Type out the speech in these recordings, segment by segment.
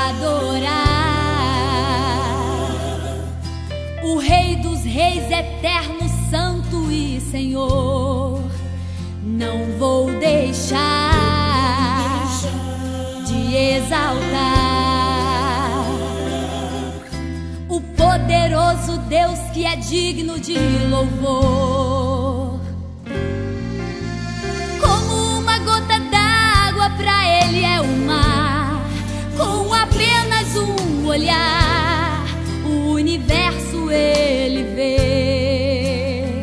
adorar o Rei dos Reis, eterno, santo e Senhor. Não vou deixar de exaltar o poderoso Deus que é digno de louvor. Como uma gota d'água, pra Ele é o mar. Com apenas um olhar, o universo Ele vê.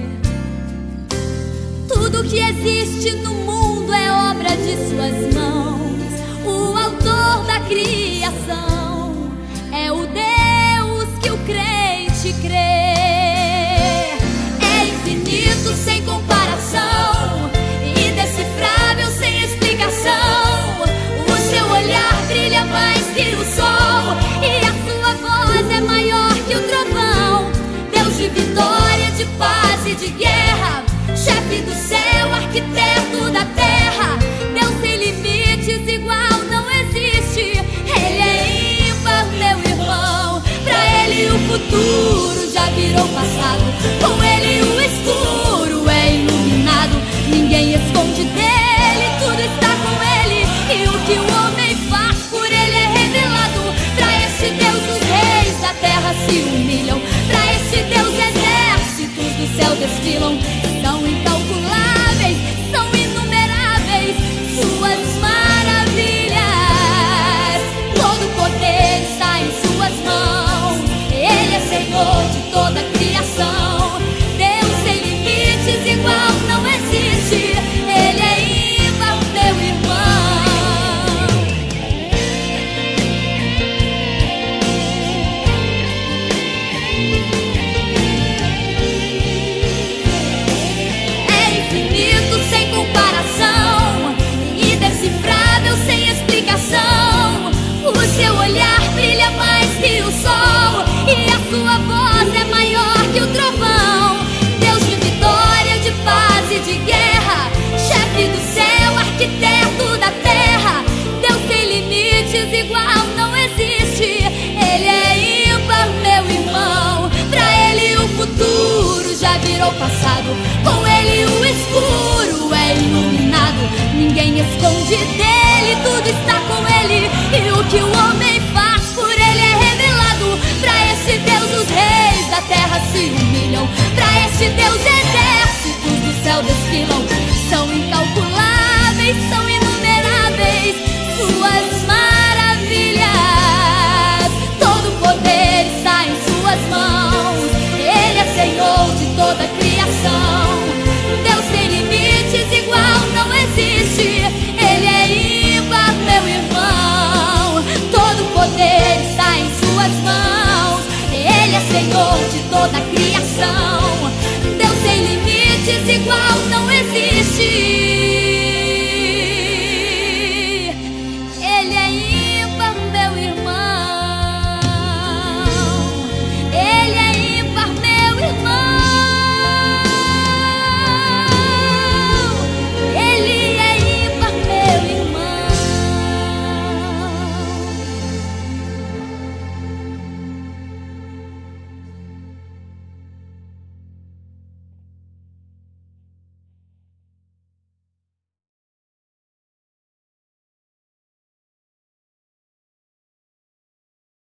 Tudo que existe no mundo é obra de Suas mãos. O autor da criação é o Deus que o crente crê. É infinito, sem comparação, indecifrável, sem explicação. O seu olhar brilha mais que o sol, e a sua voz é maior que o trovão. Deus de vitória, de paz e de guerra, chefe do céu, arquiteto da terra. Deus sem limites, igual não existe. Ele é ímpar, meu irmão. Pra Ele o futuro já virou passado. Com Ele o escuro é iluminado. Ninguém esconde dele, tudo está com Ele. E o que o homem faz por Ele é revelado. Pra este Deus os reis da terra se humilham. Pra este Deus exércitos do céu desfilam. São incalculáveis, são inumeráveis Suas maravilhas. Todo poder está em Suas mãos. Ele é Senhor de toda a criação. Deus sem limites, igual não existe. Ele é ímpar, meu irmão. É infinito, sem comparação, indecifrável, sem explicação. O seu olhar brilha mais que o sol, e a sua voz é maior que o trovão. Deus de vitória, de paz e de guerra, chefe do céu, arquiteto da terra. Deus sem limites, igual não existe. Ele é ímpar, meu irmão. Pra Ele o futuro já virou passado. Com Ele o escuro é iluminado. Ninguém esconde dele, tudo está com Ele. E o que o homem faz por Ele é revelado. Pra este Deus os reis da terra se humilham. Pra este Deus exércitos do céu desfilam. São incalculáveis, são inumeráveis Suas maravilhas. Todo poder está em Suas mãos. Ele é Senhor de toda a criação. Deus sem limites, igual não existe. Ele é ímpar, meu irmão. Todo poder está em Suas mãos. Ele é Senhor de toda a criação. Deus sem limites, igual não existe.